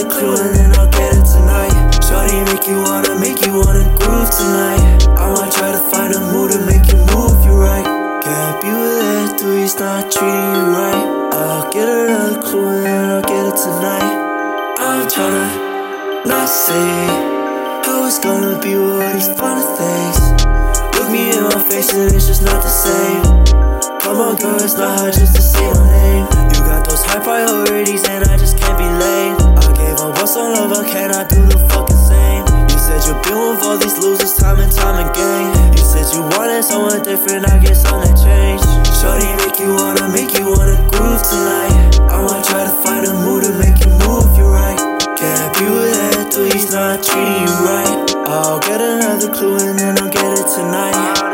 another clue and then I'll get it tonight. Shorty make you wanna groove tonight. I might try to find a mood to make you move you right. Can't be with that dude, he's not treating you right. I'll get another clue and then I'll get it tonight. I'm tryna not say how it's gonna be with all these fun things. Look me in my face and it's just not the same. Come on girl, it's not hard just to say my name. You got those high priorities and I just can't be lame. I gave up on some love, I cannot do the fucking same. You said you've been with all these losers time and time again. You said you wanted someone different, I guess I'm that changed. Shorty make you wanna groove tonight. I might try to find a mood to make you move you right. Can't be with that dude, he's not treating you right. I'll get another clue and then I'll get it tonight.